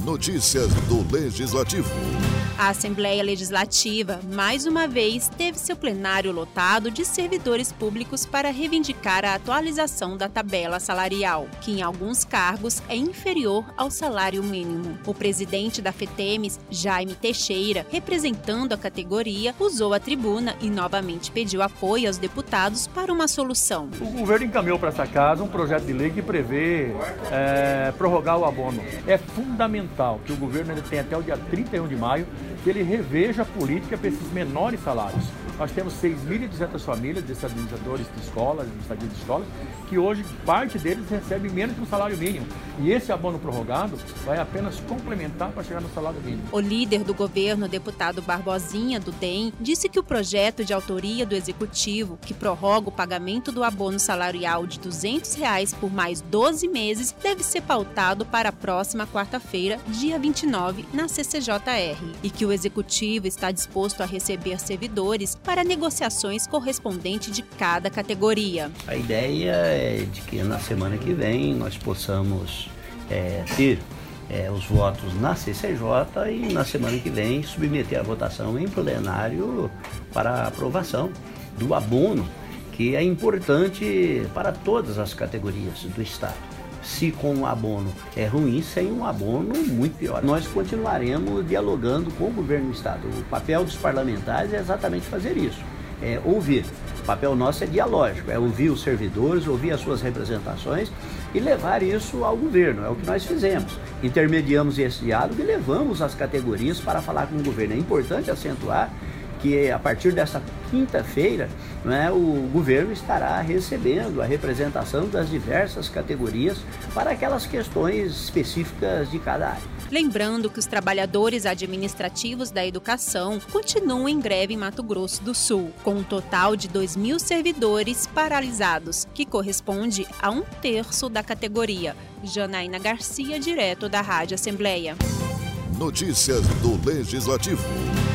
Notícias do Legislativo. A Assembleia Legislativa, mais uma vez, teve seu plenário lotado de servidores públicos para reivindicar a atualização da tabela salarial, que em alguns cargos é inferior ao salário mínimo. O presidente da FETEMES, Jaime Teixeira, representando a categoria, usou a tribuna e novamente pediu apoio aos deputados para uma solução. O governo encaminhou para essa casa um projeto de lei que prevê prorrogar o abono. É fundamental que o governo tenha até o dia 31 de maio que ele reveja a política para esses menores salários. Nós temos 6.200 famílias de estabilizadores de escolas, de escolas, que hoje parte deles recebe menos que o salário mínimo. E esse abono prorrogado vai apenas complementar para chegar no salário mínimo. O líder do governo, deputado Barbosinha, do DEM, disse que o projeto de autoria do Executivo, que prorroga o pagamento do abono salarial de R$ 200 por mais 12 meses, deve ser pautado para a próxima quarta-feira, dia 29, na CCJR. E que o Executivo está disposto a receber servidores para negociações correspondentes de cada categoria. A ideia é de que na semana que vem nós possamos ter os votos na CCJ e na semana que vem submeter a votação em plenário para a aprovação do abono, que é importante para todas as categorias do Estado. Se com um abono é ruim, sem um abono muito pior. Nós continuaremos dialogando com o governo do Estado. O papel dos parlamentares é exatamente fazer isso, é ouvir. O papel nosso é dialógico, é ouvir os servidores, ouvir as suas representações e levar isso ao governo. É o que nós fizemos. Intermediamos esse diálogo e levamos as categorias para falar com o governo. É importante acentuar que a partir dessa quinta-feira, o governo estará recebendo a representação das diversas categorias para aquelas questões específicas de cada área. Lembrando que os trabalhadores administrativos da educação continuam em greve em Mato Grosso do Sul, com um total de 2.000 servidores paralisados, que corresponde a 1/3 da categoria. Janaína Garcia, direto da Rádio Assembleia. Notícias do Legislativo.